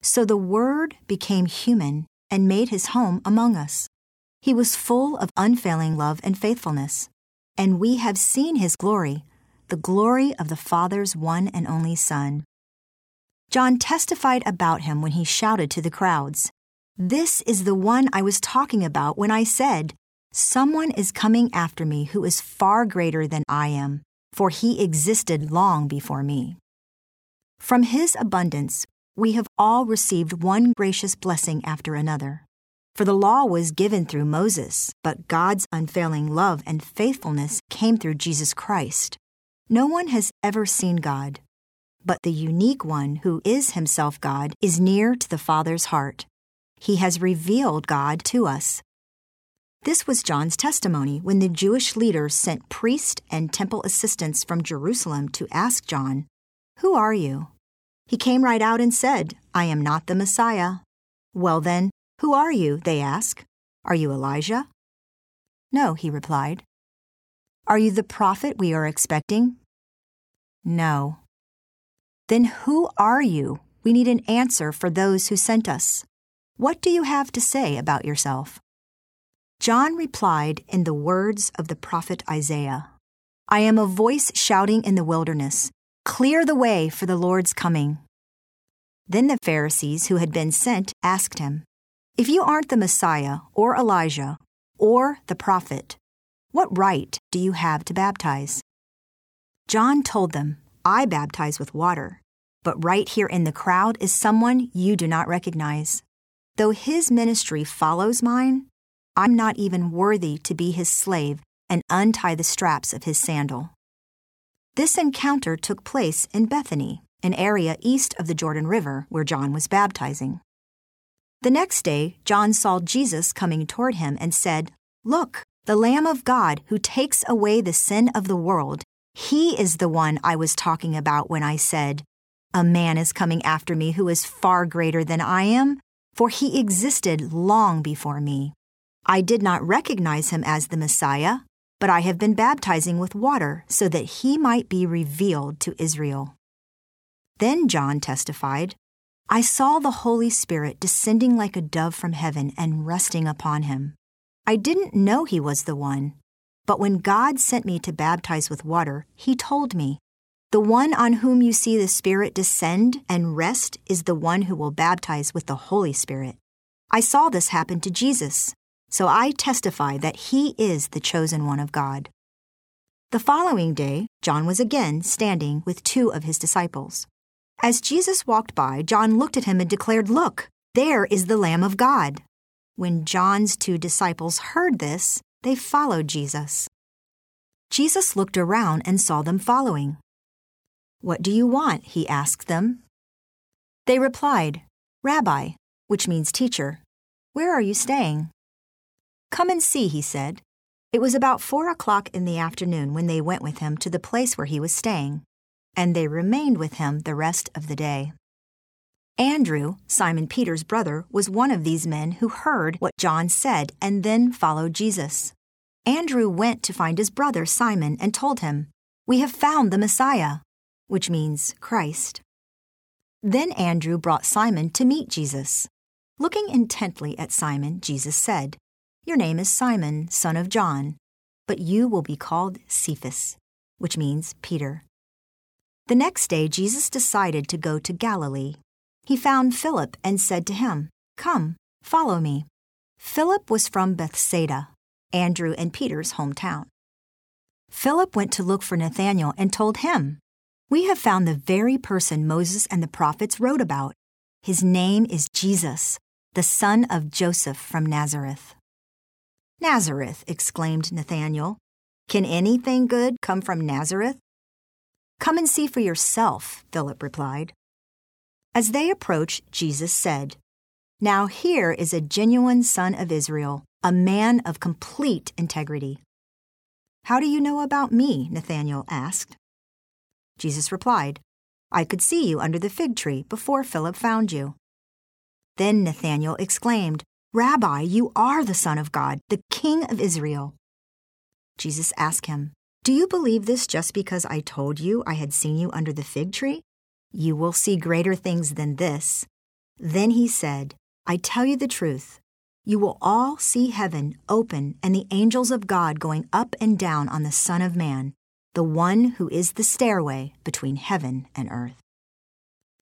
So the Word became human and made his home among us. He was full of unfailing love and faithfulness, and we have seen his glory, the glory of the Father's one and only Son. John testified about him when he shouted to the crowds, "This is the one I was talking about when I said, 'Someone is coming after me who is far greater than I am, for he existed long before me.'" From his abundance, we have all received one gracious blessing after another. For the law was given through Moses, but God's unfailing love and faithfulness came through Jesus Christ. No one has ever seen God, but the unique one who is himself God is near to the Father's heart. He has revealed God to us. This was John's testimony when the Jewish leaders sent priest and temple assistants from Jerusalem to ask John, "Who are you?" He came right out and said, "I am not the Messiah." "Well then, who are you?" they asked. "Are you Elijah?" "No," he replied. "Are you the prophet we are expecting?" "No." "Then who are you? We need an answer for those who sent us. What do you have to say about yourself?" John replied in the words of the prophet Isaiah, "I am a voice shouting in the wilderness, 'Clear the way for the Lord's coming.'" Then the Pharisees who had been sent asked him, "If you aren't the Messiah or Elijah or the prophet, what right do you have to baptize?" John told them, "I baptize with water, but right here in the crowd is someone you do not recognize. Though his ministry follows mine, I'm not even worthy to be his slave and untie the straps of his sandal." This encounter took place in Bethany, an area east of the Jordan River where John was baptizing. The next day, John saw Jesus coming toward him and said, "Look, the Lamb of God who takes away the sin of the world. He is the one I was talking about when I said, 'A man is coming after me who is far greater than I am, for he existed long before me.' I did not recognize him as the Messiah, but I have been baptizing with water so that he might be revealed to Israel." Then John testified, "I saw the Holy Spirit descending like a dove from heaven and resting upon him. I didn't know he was the one, but when God sent me to baptize with water, he told me, 'The one on whom you see the Spirit descend and rest is the one who will baptize with the Holy Spirit.' I saw this happen to Jesus, so I testify that he is the chosen one of God." The following day, John was again standing with two of his disciples. As Jesus walked by, John looked at him and declared, "Look, there is the Lamb of God." When John's two disciples heard this, they followed Jesus. Jesus looked around and saw them following. "What do you want?" he asked them. They replied, "Rabbi," which means teacher, "where are you staying?" "Come and see," he said. It was about 4:00 in the afternoon when they went with him to the place where he was staying, and they remained with him the rest of the day. Andrew, Simon Peter's brother, was one of these men who heard what John said and then followed Jesus. Andrew went to find his brother Simon and told him, "We have found the Messiah," which means Christ. Then Andrew brought Simon to meet Jesus. Looking intently at Simon, Jesus said, "Your name is Simon, son of John, but you will be called Cephas," which means Peter. The next day, Jesus decided to go to Galilee. He found Philip and said to him, "Come, follow me." Philip was from Bethsaida, Andrew and Peter's hometown. Philip went to look for Nathanael and told him, "We have found the very person Moses and the prophets wrote about. His name is Jesus, the son of Joseph from Nazareth." "Nazareth," exclaimed Nathanael. "Can anything good come from Nazareth?" "Come and see for yourself," Philip replied. As they approached, Jesus said, "Now here is a genuine son of Israel, a man of complete integrity." "How do you know about me?" Nathanael asked. Jesus replied, "I could see you under the fig tree before Philip found you." Then Nathanael exclaimed, "Rabbi, you are the Son of God, the King of Israel." Jesus asked him, "Do you believe this just because I told you I had seen you under the fig tree? You will see greater things than this." Then he said, I tell you the truth. You will all see heaven open and the angels of God going up and down on the Son of Man, the one who is the stairway between heaven and earth.